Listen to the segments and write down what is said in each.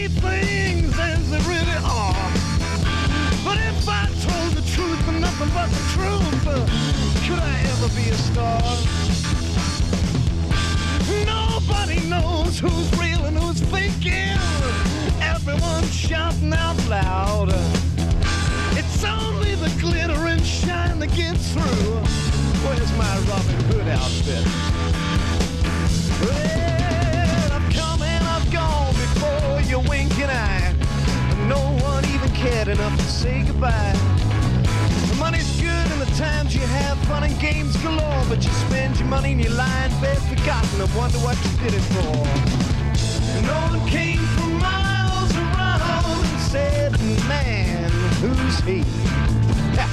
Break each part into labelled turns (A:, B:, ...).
A: say things as they really are. But if I told the truth and nothing but the truth, could I ever be a star? Nobody knows who's real and who's faking. Everyone's shouting out loud. It's only the glitter and shine that gets through. Where's my Robin Hood outfit? Well, I've come and I've gone before your winking eye. No one even cared enough to say goodbye. The money's good and the times you have fun and games galore, but you spend your money and you lie in bed forgotten and wonder what you did it for. And no one came from miles around and said, man, who's he? Ha.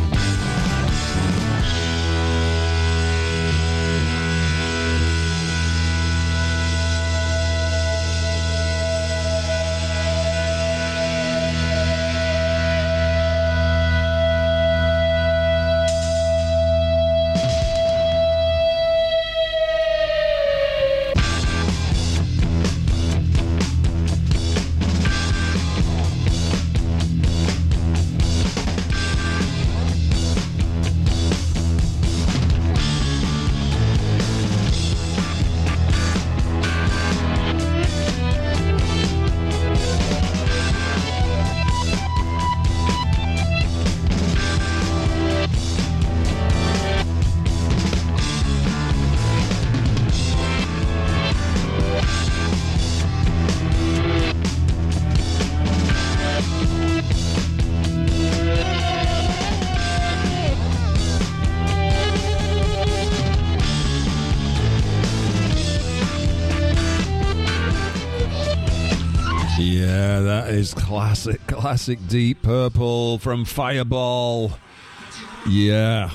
B: Is classic Deep Purple from Fireball. Yeah.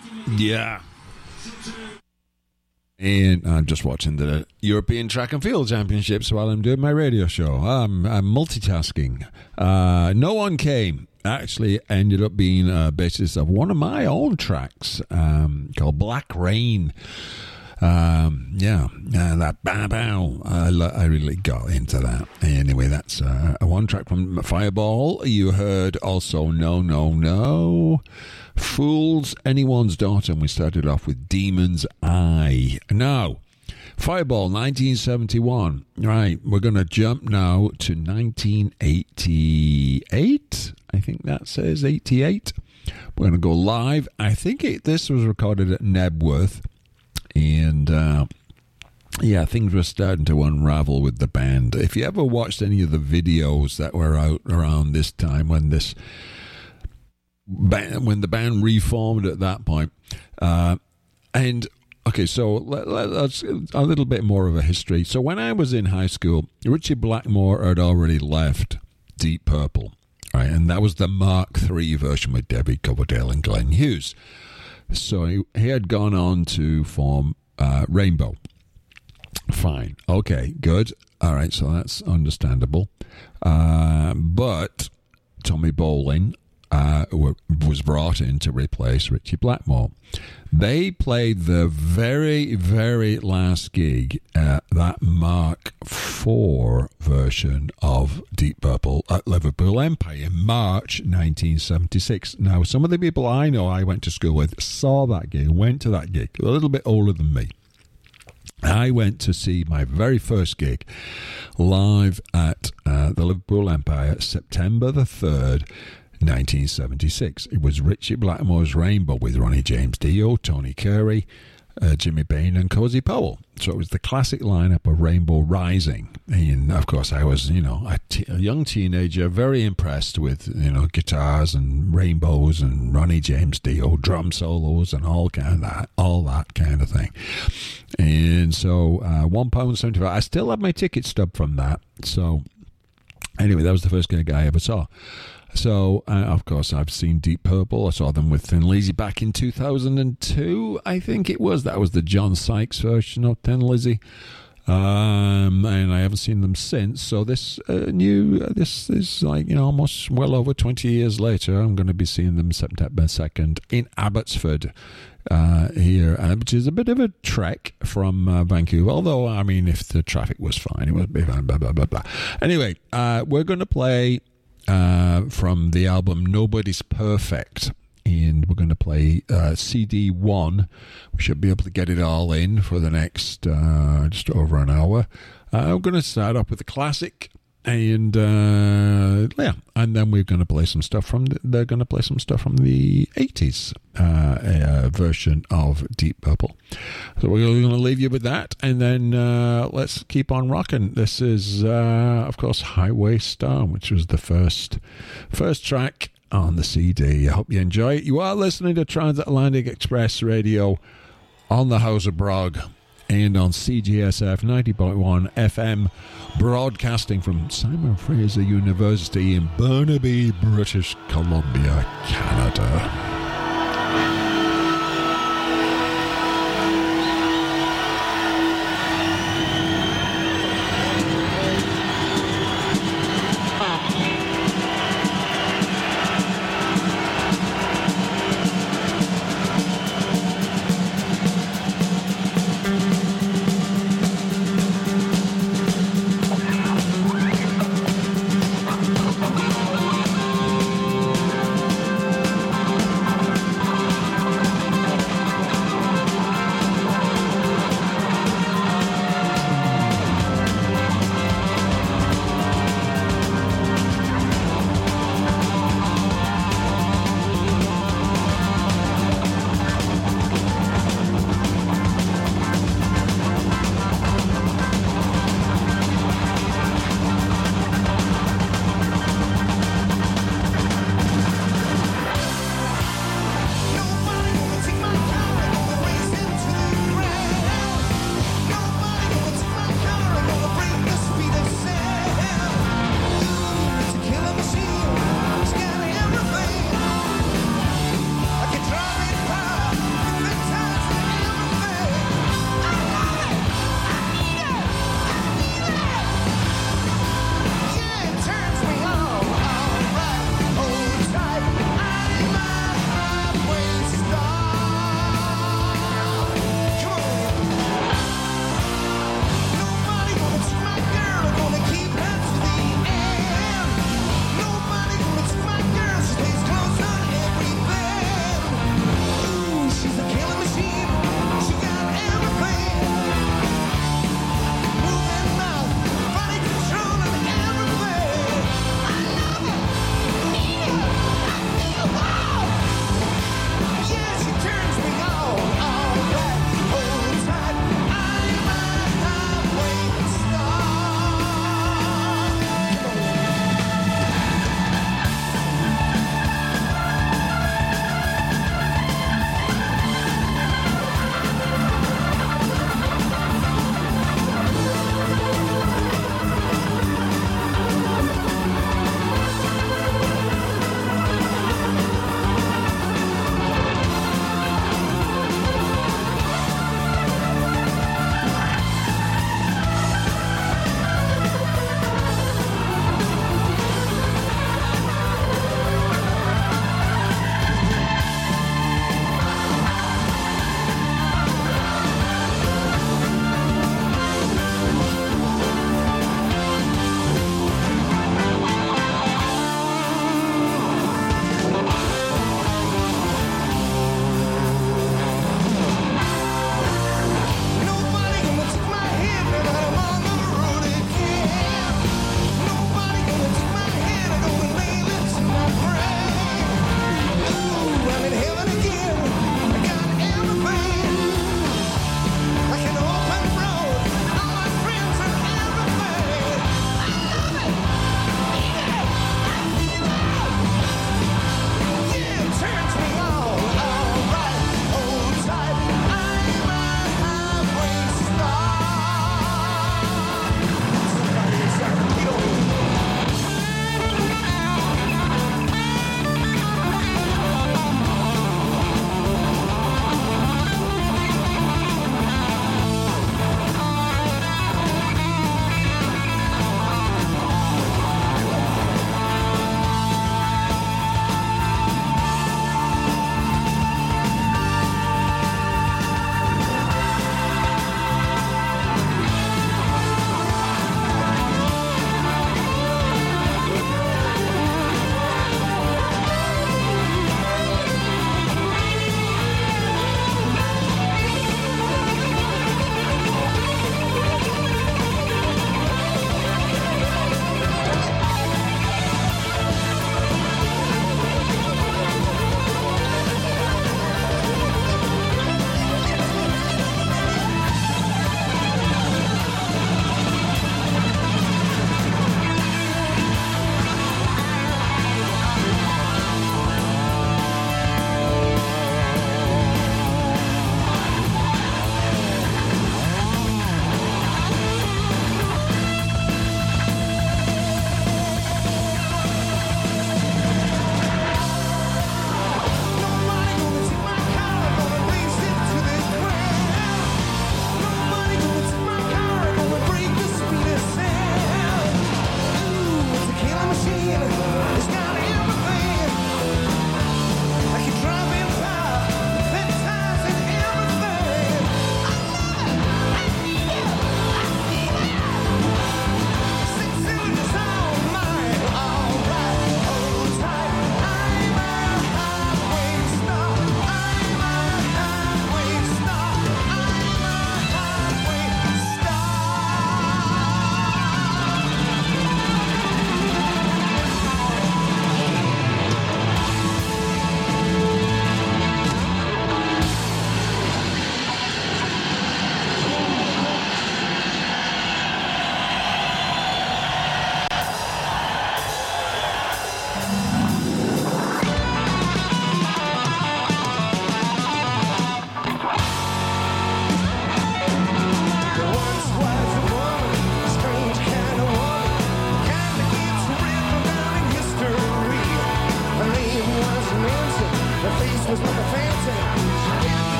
B: And I'm just watching the European Track and Field Championships while I'm doing my radio show. I'm multitasking. No One Came actually ended up being a basis of one of my own tracks called Black Rain. That bow bow. I really got into that. Anyway, that's a one track from Fireball. You heard also No, Fool's Anyone's Daughter, and we started off with Demon's Eye. Now, Fireball, 1971. Right, we're going to jump now to 1988. I think that says 88. We're going to go live. I think this was recorded at Nebworth. And, things were starting to unravel with the band. If you ever watched any of the videos that were out around this time when the band reformed at that point. So let's a little bit more of a history. So when I was in high school, Richie Blackmore had already left Deep Purple, right? And that was the Mark III version with Debbie Coverdale and Glenn Hughes. So he had gone on to form Rainbow. Fine. Okay, good. All right, so that's understandable. But Tommy Bolin was brought in to replace Richie Blackmore. They played the very, very last gig at that Mark IV version of Deep Purple at Liverpool Empire in March 1976. Now, some of the people I know I went to school with saw that gig, went to that gig, a little bit older than me. I went to see my very first gig live at the Liverpool Empire, September the 3rd, 1976. It was Richie Blackmore's Rainbow with Ronnie James Dio, Tony Curry, Jimmy Bain and Cozy Powell. So it was the classic lineup of Rainbow Rising. And of course I was, a young teenager, very impressed with, guitars and rainbows and Ronnie James Dio, drum solos and all that kind of thing. And so £1.75. I still have my ticket stub from that. So anyway, that was the first gig I ever saw. So, of course, I've seen Deep Purple. I saw them with Thin Lizzy back in 2002, I think it was. That was the John Sykes version of Thin Lizzy. and I haven't seen them since. So this is like, almost well over 20 years later. I'm going to be seeing them September 2nd in Abbotsford here, which is a bit of a trek from Vancouver. Although, I mean, if the traffic was fine, it would be fine. Blah blah blah blah. Anyway, we're going to play from the album Nobody's Perfect. And we're going to play CD 1. We should be able to get it all in for the next just over an hour. I'm going to start off with a classic, and and then we're going to play some stuff they're going to play some stuff from the 80s version of Deep Purple. So we're going to leave you with that, and then let's keep on rocking. This is, of course, Highway Star, which was the first track on the CD. I hope you enjoy it. You are listening to Transatlantic Express Radio on the House of Brog and on CGSF 90.1 FM, broadcasting from Simon Fraser University in Burnaby, British Columbia, Canada.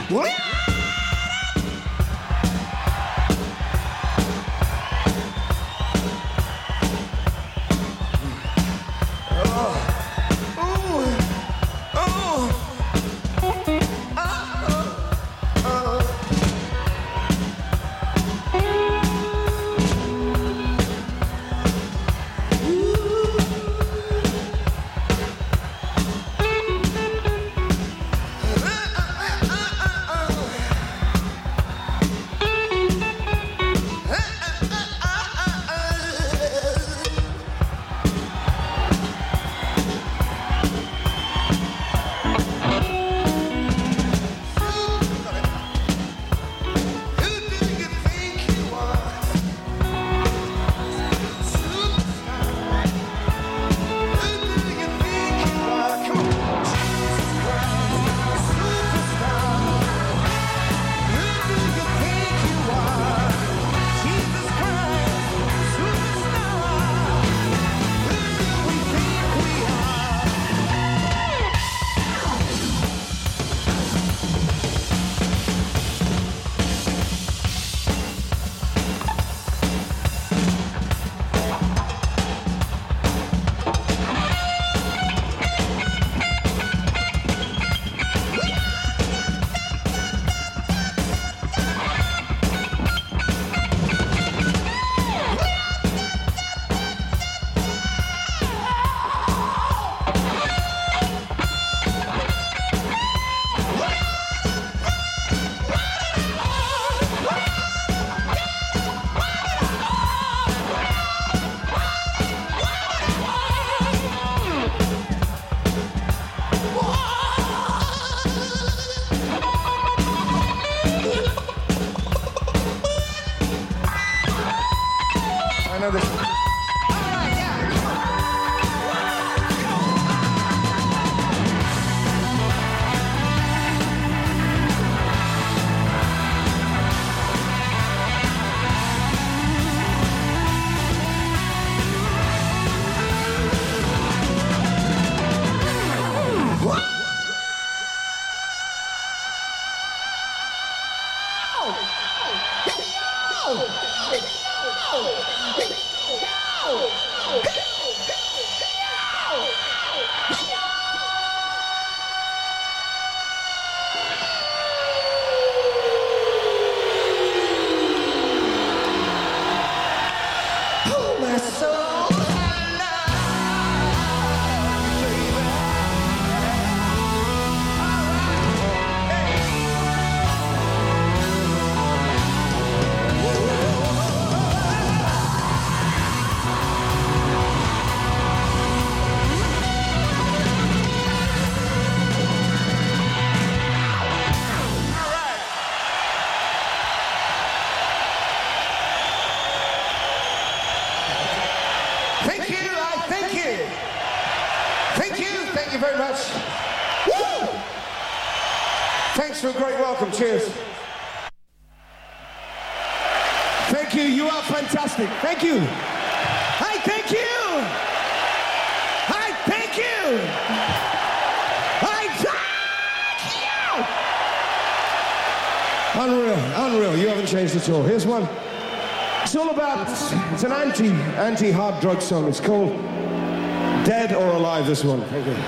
C: you very much. Woo! Thanks for a great welcome. Cheers. Thank you. You are fantastic. Thank you. Hi, thank you. Hi, thank you. Hi, thank you. Unreal, unreal. You haven't changed at all. Here's one. It's all about, it's an anti-hard drug song. It's called Dead or Alive, this one. Thank you.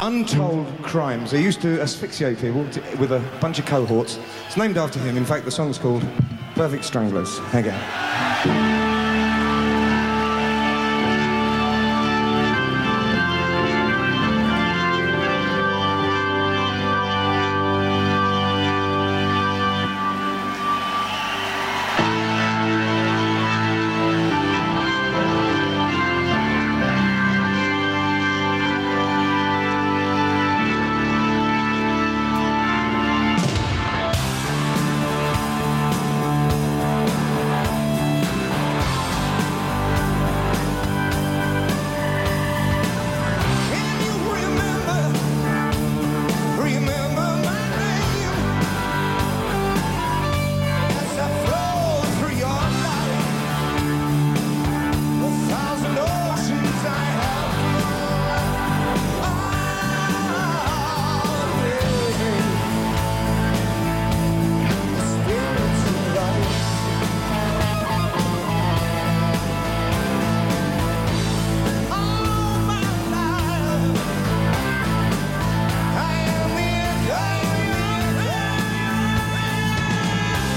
C: untold crimes. He used to asphyxiate people with a bunch of cohorts. It's named after him. In fact, the song's called Perfect Stranglers. Again.